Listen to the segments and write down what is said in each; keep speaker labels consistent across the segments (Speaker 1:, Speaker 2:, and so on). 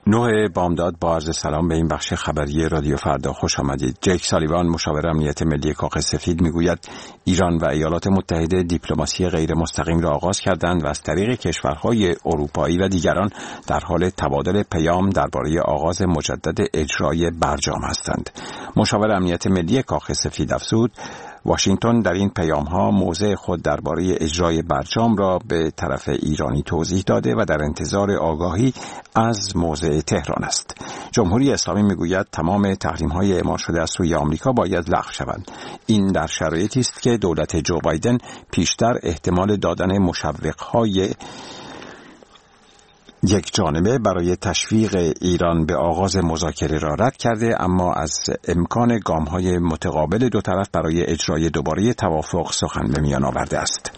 Speaker 1: 9 بامداد با عرض سلام به این بخش خبری رادیو فردا خوش آمدید. جک سالیوان مشاور امنیت ملی کاخ سفید میگوید ایران و ایالات متحده دیپلماسی غیر مستقیم را آغاز کردند و از طریق کشورهای اروپایی و دیگران در حال تبادل پیام درباره آغاز مجدد اجرای برجام هستند. مشاور امنیت ملی کاخ سفید افزود واشنگتن در این پیام‌ها موضع خود درباره اجرای برجام را به طرف ایرانی توضیح داده و در انتظار آگاهی از موضع تهران است. جمهوری اسلامی میگوید تمام تحریم‌های اعمال شده از سوی آمریکا باید لغو شوند. این در شرایطی است که دولت جو بایدن پیشتر احتمال دادن مشوق‌های یک جانبه برای تشویق ایران به آغاز مذاکره را رد کرده، اما از امکان گام‌های متقابل دو طرف برای اجرای دوباره توافق سخن به میان آورده است.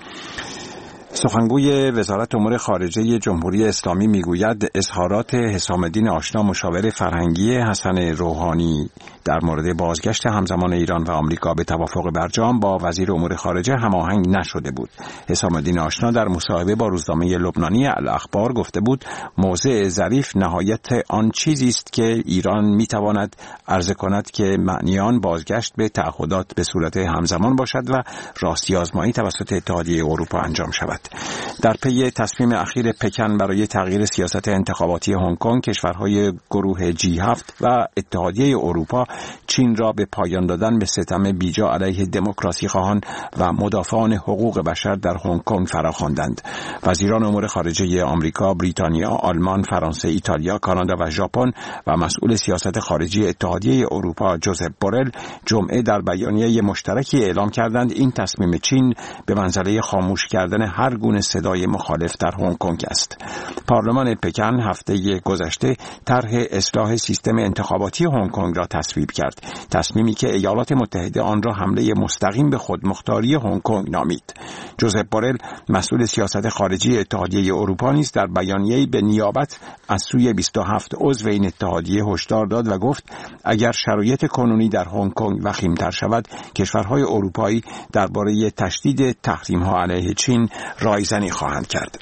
Speaker 1: سخنگوی وزارت امور خارجه جمهوری اسلامی میگوید اظهارات حسام الدین آشنا مشاور فرهنگی حسن روحانی در مورد بازگشت همزمان ایران و آمریکا به توافق برجام با وزیر امور خارجه هماهنگ نشده بود. حسام الدین آشنا در مصاحبه با روزنامه لبنانی الاخبار گفته بود موضع ظریف نهایت آن چیزی است که ایران میتواند عرضه کند که معنی آن بازگشت به تعهدات به صورت همزمان باشد و راستی آزمایی توسط اتحادیه اروپا انجام شود. در پی تصمیم اخیر پکن برای تغییر سیاست انتخاباتی هنگ کنگ، کشورهای گروه G7 و اتحادیه اروپا چین را به پایان دادن به ستم بیجا علیه دموکراسی خواهان و مدافعان حقوق بشر در هنگ کنگ فراخواندند. وزیران امور خارجه آمریکا، بریتانیا، آلمان، فرانسه، ایتالیا، کانادا و ژاپن و مسئول سیاست خارجی اتحادیه اروپا جوزپ بورل جمعه در بیانیه مشترکی اعلام کردند این تصمیم چین به منزله خاموش کردن هر گونه صدای مخالف در هنگ کنگ است. پارلمان پکن هفته گذشته طرح اصلاح سیستم انتخاباتی هنگ کنگ را تصویب کرد، تصمیمی که ایالات متحده آن را حمله مستقیم به خودمختاری هنگ کنگ نامید. جوزپ بورل مسئول سیاست خارجی اتحادیه اروپا نیز در بیانیه‌ای به نیابت از سوی 27 عضو این اتحادیه هشدار داد و گفت اگر شرایط کنونی در هنگ کنگ وخیم‌تر شود، کشورهای اروپایی درباره تشدید تحریم‌ها علیه چین رایزنی خواهند کرد.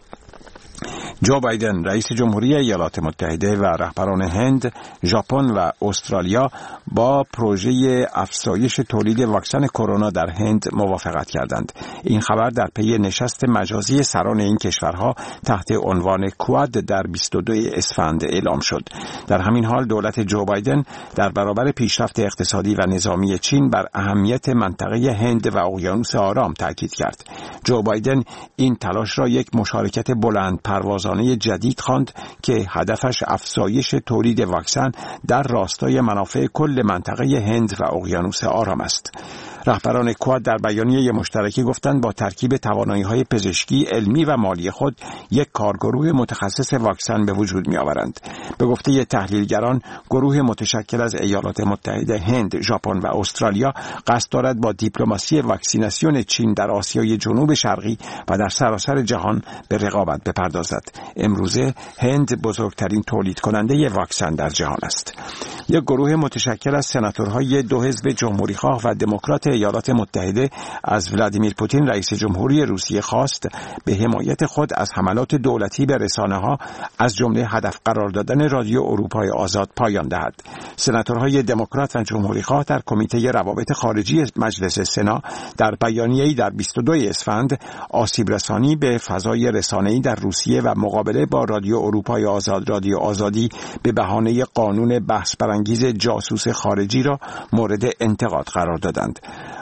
Speaker 1: جو بایدن رئیس جمهوری ایالات متحده و رهبران هند، ژاپن و استرالیا با پروژه افزایش تولید واکسن کرونا در هند موافقت کردند. این خبر در پی نشست مجازی سران این کشورها تحت عنوان کواد در 22 اسفند اعلام شد. در همین حال دولت جو بایدن در برابر پیشرفت اقتصادی و نظامی چین بر اهمیت منطقه هند و اقیانوس آرام تاکید کرد. جو بایدن این تلاش را یک مشارکت بلند پروازانه جدید خواند که هدفش افزایش تولید واکسن در راستای منافع کل منطقه هند و اقیانوس آرام است. رهبران کواد در بیانیه مشترکی گفتند با ترکیب توانایی‌های پزشکی، علمی و مالی خود یک کارگروه متخصص واکسن به وجود می‌آورند. به گفته تحلیلگران، گروه متشکل از ایالات متحده، هند، ژاپن و استرالیا قصد دارد با دیپلماسی واکسیناسیون چین در آسیای جنوب شرقی و در سراسر جهان به رقابت بپردازد. امروزه هند بزرگترین تولید کننده واکسن در جهان است. یک گروه متشکل از سناتورهای دو حزب جمهوری‌خواه و دموکرات ایالات متحده از ولادیمیر پوتین رئیس جمهوری روسیه خواست به حمایت خود از حملات دولتی به رسانه‌ها از جمله هدف قرار دادن رادیو اروپای آزاد پایان دهد. سناتورهای دموکرات و جمهوری‌خواه در کمیته روابط خارجی مجلس سنا در بیانیه‌ای در 22 اسفند آسیب رسانی به فضای رسانه‌ای در روسیه و مقابله با رادیو اروپای آزاد، رادیو آزادی به بهانه قانون بحث برانگیز جاسوس خارجی را مورد انتقاد قرار دادند.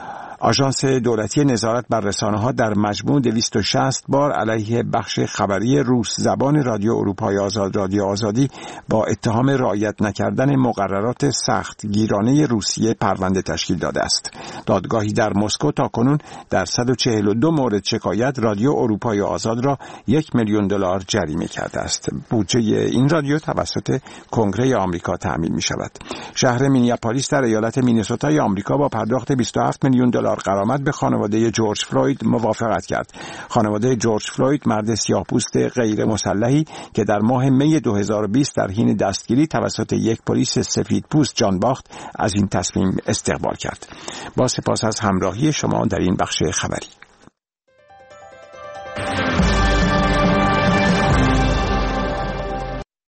Speaker 1: آژانس دولتی نظارت بر رسانه‌ها در مجموع 260 بار علیه بخش خبری روس زبان رادیو اروپای آزاد، رادیو آزادی با اتهام رعایت نکردن مقررات سختگیرانه روسیه پرونده تشکیل داده است. دادگاهی در مسکو تاکنون در 142 مورد شکایت رادیو اروپای آزاد را $1,000,000 جریمه کرده است. بودجه این رادیو توسط کنگره آمریکا تأمین می‌شود. شهر مینیاپولیس در ایالت مینسوتای آمریکا با پرداخت $27 میلیون غرامت به خانواده جورج فلوید موافقت کرد. خانواده جورج فلوید مرد سیاه‌پوست غیر مسلحی که در ماه می 2020 در حین دستگیری توسط یک پلیس سفیدپوست جان باخت از این تصمیم استقبال کرد. با سپاس از همراهی شما در این بخش خبری.